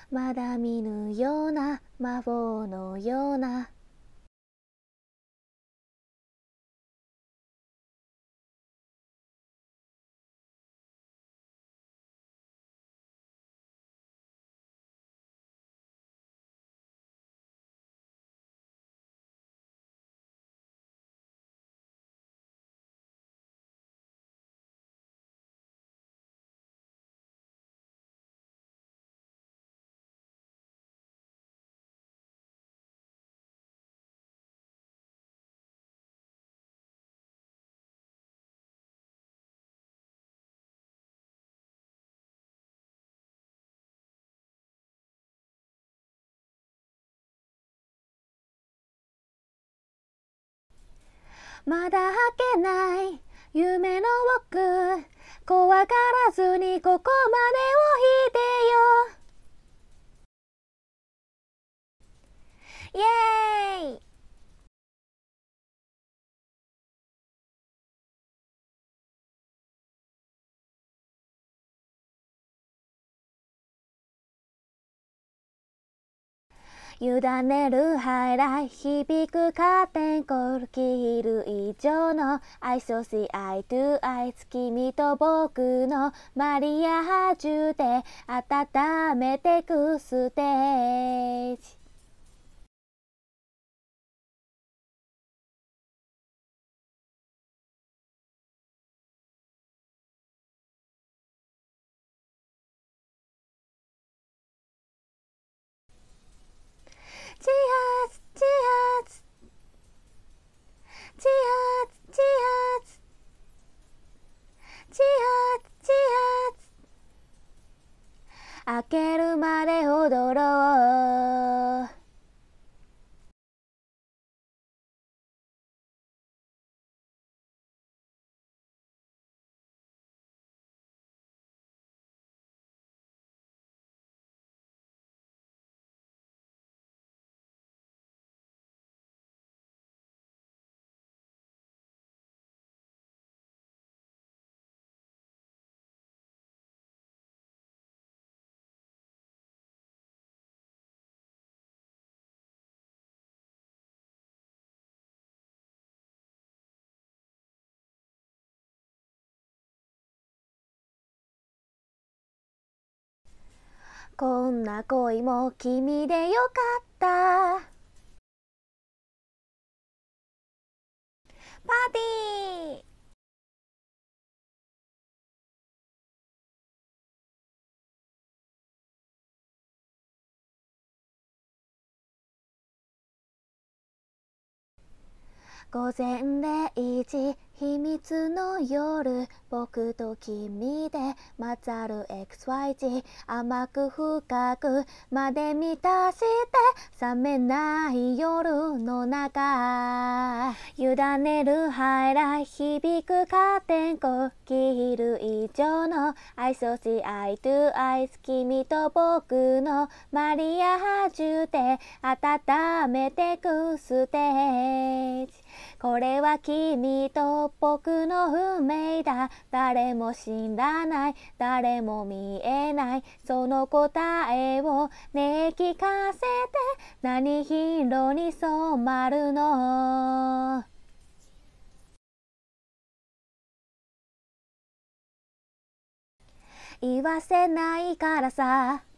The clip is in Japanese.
まだ見ぬような魔法のようなまだ開けない夢の奥怖がらずにここまでを引いてよイエーイ委ねるハイライ響くカーテンコール切る以上の I so see eye to eye 君と僕のマリアージュで温めてくステージチアーズチアーズチアーズチアーズチアーズチアーズ開けるまで踊ろうこんな恋も君でよかったパーティー午前0時秘密の夜僕と君で混ざる XYZ 甘く深くまで満たして冷めない夜の中委ねるハイライ響くカーテンコー切る以上の I so see eye to eye 君と僕のマリアージュで温めてくステージこれは君と僕の運命だ誰も知らない誰も見えないその答えをねえ聞かせて何色に染まるの言わせないからさ